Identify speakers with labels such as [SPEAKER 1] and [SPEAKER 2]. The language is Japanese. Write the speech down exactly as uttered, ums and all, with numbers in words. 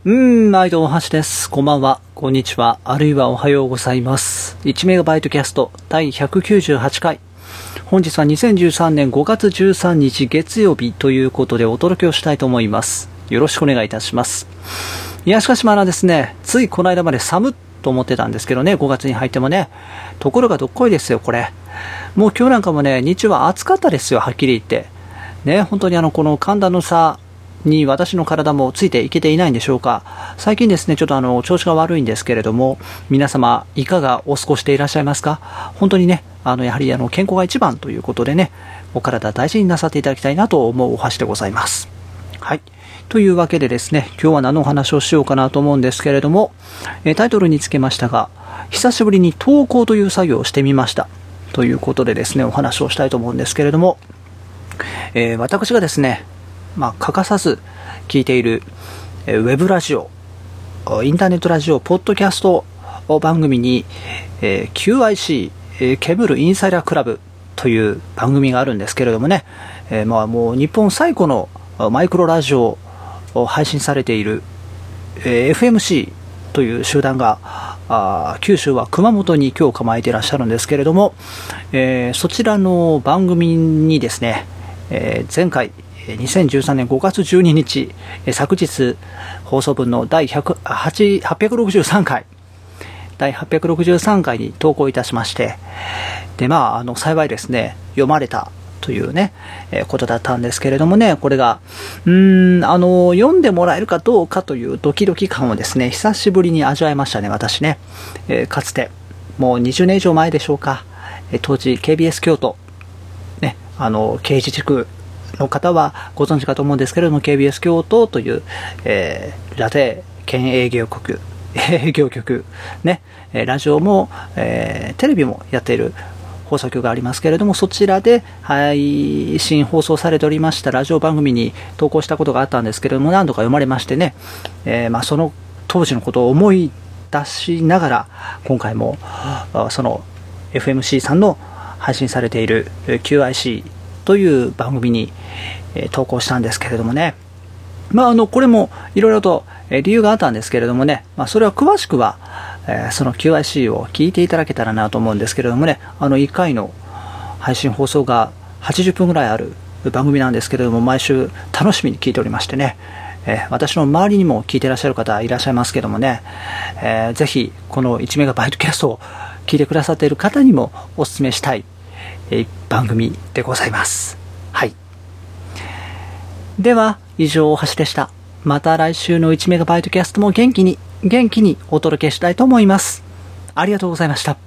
[SPEAKER 1] うーん、毎度おはしです。こんばんは、こんにちは、あるいはおはようございます。いちメガバイトキャストだいひゃくきゅうじゅうはちかい。本日はにせんじゅうさんねんごがつじゅうさんにち月曜日ということでお届けをしたいと思います。よろしくお願いいたします。いや、しかしまだですね、ついこの間まで寒っと思ってたんですけどね、ごがつに入ってもね。ところがどっこいですよ、これ。もう今日なんかもね、日中は暑かったですよ、はっきり言って。ね、本当にあの、この寒暖の差に私の体もついていけていないんでしょうか。最近ですね、ちょっとあの調子が悪いんですけれども、皆様いかがお過ごしていらっしゃいますか。本当にね、あのやはりあの健康が一番ということでね、お体大事になさっていただきたいなと思うお箸でございます。はい。というわけでですね、今日は何のお話をしようかなと思うんですけれども、えタイトルにつけましたが、久しぶりに投稿という作業をしてみましたということでですね、お話をしたいと思うんですけれども、えー、私がですね、まあ、欠かさず聞いている、えー、ウェブラジオ、インターネットラジオ、ポッドキャスト番組に、えー、キューアイシー、えー、ケムルインサイダークラブという番組があるんですけれどもね、えー、まあもう日本最古のマイクロラジオを配信されている、えー、エフエムシー という集団があ九州は熊本に今日構えていらっしゃるんですけれども、えー、そちらの番組にですね、えー、前回にせんじゅうさんねんごがつじゅうににち、昨日放送分の第はっぴゃくろくじゅうさんかい、第はっぴゃくろくじゅうさんかいに投稿いたしまして、で、まあ、あの、幸いですね、読まれたというね、えー、ことだったんですけれどもね、これが、うーん、あの、読んでもらえるかどうかというドキドキ感をですね、久しぶりに味わいましたね、私ね。えー、かつて、もうにじゅうねん以上前でしょうか、えー、当時 ケービーエス 京都、ね、あの、刑事地区、の方はご存知かと思うんですけれども、 ケービーエス 京都という、えー、ラテ県営業局営業局ね、ラジオも、えー、テレビもやっている放送局がありますけれども、そちらで配信放送されておりましたラジオ番組に投稿したことがあったんですけれども、何度か読まれましてね、えーまあ、その当時のことを思い出しながら、今回もその エフエムシー さんの配信されている キューアイシーという番組に、えー、投稿したんですけれどもね、まあ、あのこれもいろいろと、えー、理由があったんですけれどもね、まあ、それは詳しくは、えー、その キューアイシー を聞いていただけたらなと思うんですけれどもね、あのいっかいの配信放送がはちじゅっぷんぐらいある番組なんですけれども、毎週楽しみに聞いておりましてね、えー、私の周りにも聞いていらっしゃる方いらっしゃいますけどもね、えー、ぜひこのいちメガバイトキャストを聞いてくださっている方にもお勧めしたい番組でございます。はい。では以上おはしでした。また来週のいちメガバイトキャストも元気に元気にお届けしたいと思います。ありがとうございました。